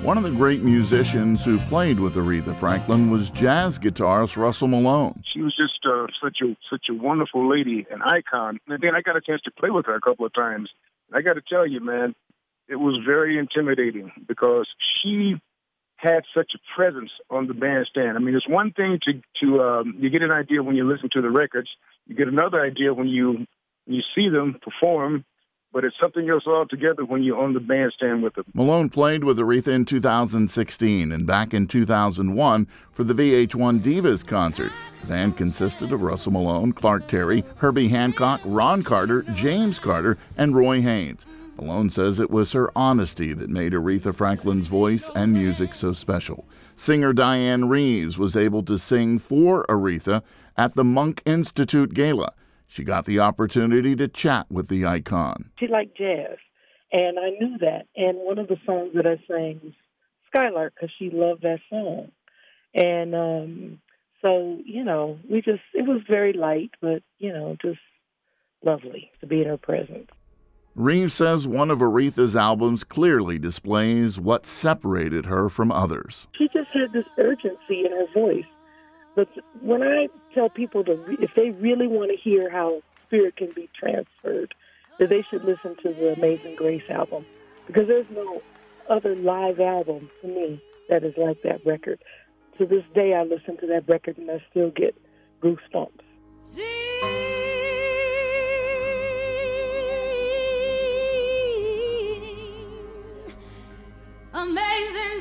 One of the great musicians who played with Aretha Franklin was jazz guitarist Russell Malone. She was just such a wonderful lady, an icon. And then I got a chance to play with her a couple of times. I got to tell you, man, it was very intimidating because she had such a presence on the bandstand. I mean, it's one thing to you get an idea when you listen to the records. You get another idea when you see them perform, but it's something else altogether when you're on the bandstand with them. Malone played with Aretha in 2016 and back in 2001 for the VH1 Divas concert. The band consisted of Russell Malone, Clark Terry, Herbie Hancock, Ron Carter, James Carter, and Roy Haynes. Malone says it was her honesty that made Aretha Franklin's voice and music so special. Singer Diane Reeves was able to sing for Aretha at the Monk Institute Gala. She got the opportunity to chat with the icon. She liked jazz, and I knew that. And one of the songs that I sang was Skylark because she loved that song. And so, it was very light, but, just lovely to be in her presence. Reeves says one of Aretha's albums clearly displays what separated her from others. She just had this urgency in her voice. But when I tell people if they really want to hear how spirit can be transferred, that they should listen to the Amazing Grace album. Because there's no other live album to me that is like that record. To this day, I listen to that record and I still get goosebumps. Amazing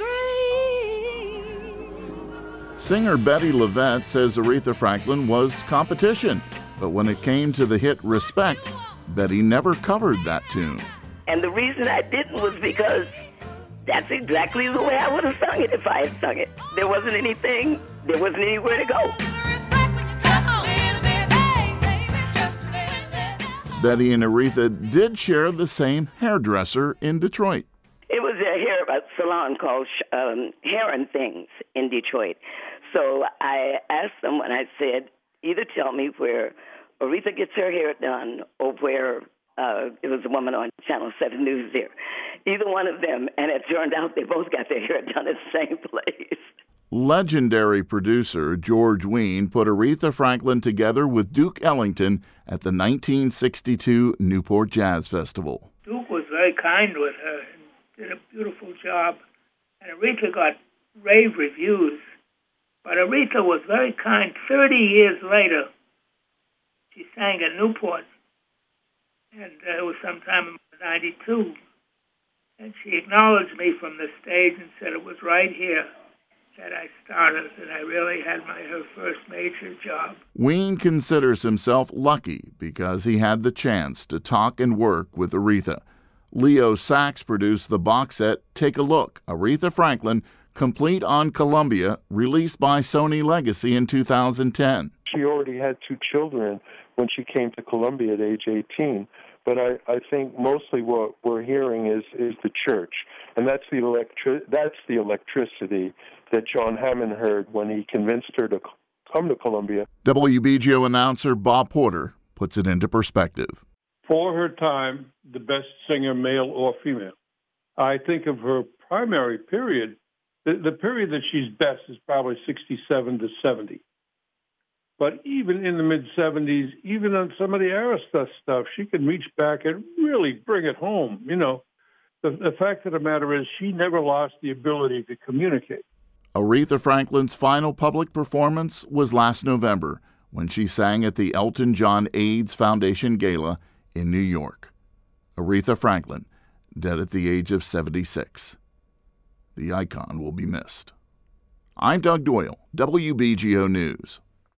Grace. Singer Betty LaVette says Aretha Franklin was competition, but when it came to the hit Respect, Betty never covered that tune. And the reason I didn't was because that's exactly the way I would have sung it if I had sung it. There wasn't anywhere to go. Betty and Aretha did share the same hairdresser in Detroit. It was a salon called Hair and Things in Detroit. So I asked them when I said, either tell me where Aretha gets her hair done or where it was a woman on Channel 7 News there. Either one of them, and it turned out they both got their hair done at the same place. Legendary producer George Wein put Aretha Franklin together with Duke Ellington at the 1962 Newport Jazz Festival. Duke was very kind with her and did a beautiful job. And Aretha got rave reviews. But Aretha was very kind. 30 years later, she sang at Newport. And it was sometime in 92. And she acknowledged me from the stage and said it was right here that I started, and I really had her first major job. Wein considers himself lucky because he had the chance to talk and work with Aretha. Leo Sachs produced the box set Take a Look, Aretha Franklin, complete on Columbia, released by Sony Legacy in 2010. She already had 2 children when she came to Columbia at age 18. But I think mostly what we're hearing is the church, and that's the electricity that John Hammond heard when he convinced her to come to Columbia. WBGO announcer Bob Porter puts it into perspective. For her time, the best singer, male or female. I think of her primary period, the period that she's best is probably 67 to 70. But even in the mid-70s, even on some of the Arista stuff, she can reach back and really bring it home. The fact of the matter is she never lost the ability to communicate. Aretha Franklin's final public performance was last November when she sang at the Elton John AIDS Foundation Gala in New York. Aretha Franklin, dead at the age of 76. The icon will be missed. I'm Doug Doyle, WBGO News.